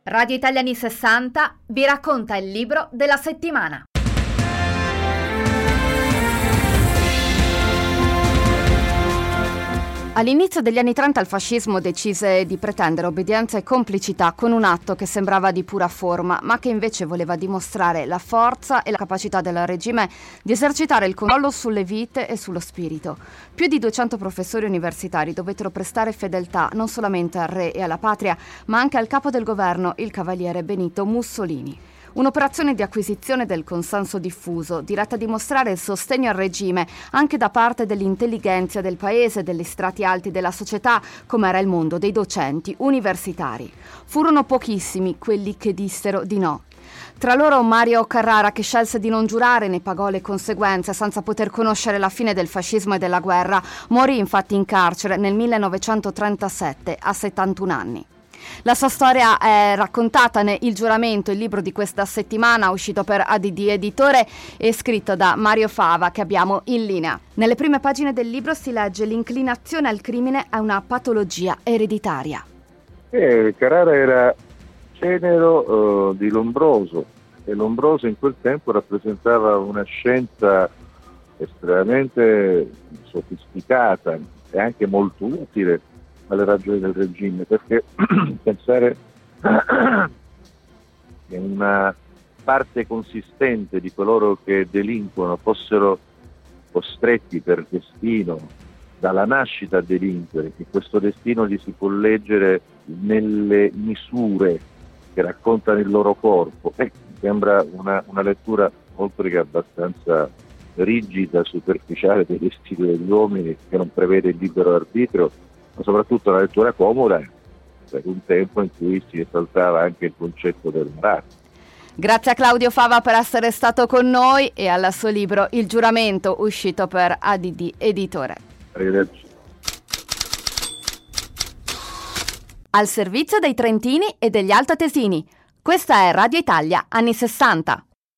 Radio Italia anni 60 vi racconta il libro della settimana. All'inizio degli anni 30 il fascismo decise di pretendere obbedienza e complicità con un atto che sembrava di pura forma, ma che invece voleva dimostrare la forza e la capacità del regime di esercitare il controllo sulle vite e sullo spirito. Più di 200 professori universitari dovettero prestare fedeltà non solamente al re e alla patria, ma anche al capo del governo, il cavaliere Benito Mussolini. Un'operazione di acquisizione del consenso diffuso, diretta a dimostrare il sostegno al regime anche da parte dell'intellighenzia del paese, degli strati alti della società, come era il mondo dei docenti universitari. Furono pochissimi quelli che dissero di no. Tra loro Mario Carrara, che scelse di non giurare, ne pagò le conseguenze senza poter conoscere la fine del fascismo e della guerra. Morì infatti in carcere nel 1937 a 71 anni. La sua storia è raccontata nel Il giuramento, il libro di questa settimana, uscito per ADD Editore e scritto da Mario Fava, che abbiamo in linea. Nelle prime pagine del libro si legge: l'inclinazione al crimine è una patologia ereditaria. Carrara era genero di Lombroso, e Lombroso in quel tempo rappresentava una scienza estremamente sofisticata e anche molto utile alle ragioni del regime, perché pensare che una parte consistente di coloro che delinquono fossero costretti per destino dalla nascita a delinquere, che questo destino gli si può leggere nelle misure che raccontano il loro corpo, sembra una lettura oltre che abbastanza rigida, superficiale dei destini degli uomini, che non prevede il libero arbitrio, ma soprattutto una lettura comoda per un tempo in cui si esaltava anche il concetto del razza. Grazie a Claudio Fava per essere stato con noi e al suo libro Il giuramento, uscito per ADD Editore. Arrivederci. Al servizio dei trentini e degli altoatesini. Questa è Radio Italia anni 60.